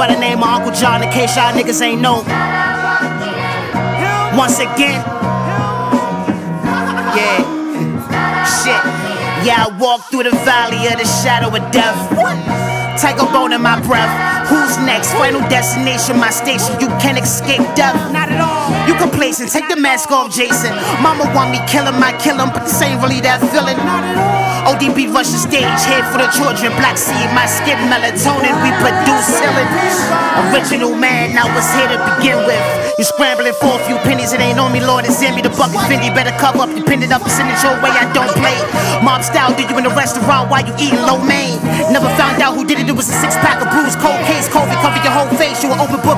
by the name of Uncle John, in case y'all niggas ain't know. Once again, yeah, shit. Yeah, I walk through the valley of the shadow of death. Take a bone in my breath. Who's next? Final destination, my station. You can't escape death. Not at all. You complacent, take the mask off, Jason. Mama want me kill him, I kill him, but this ain't really that feeling. Not at all. ODB rush the stage, here for the children. Black seed, my skin melatonin, we produce healing. Original man, I was here to begin with. You scrambling for a few pennies, it ain't on me, Lord, it's in me. The bucket Fendi, better cover up, you pinned it up, send it your way, I don't play. Mob style, did you in the restaurant while you eating lo mein? Never found out who did it, it was a 6-pack of bruised cold case. COVID cover your whole face, you an open book.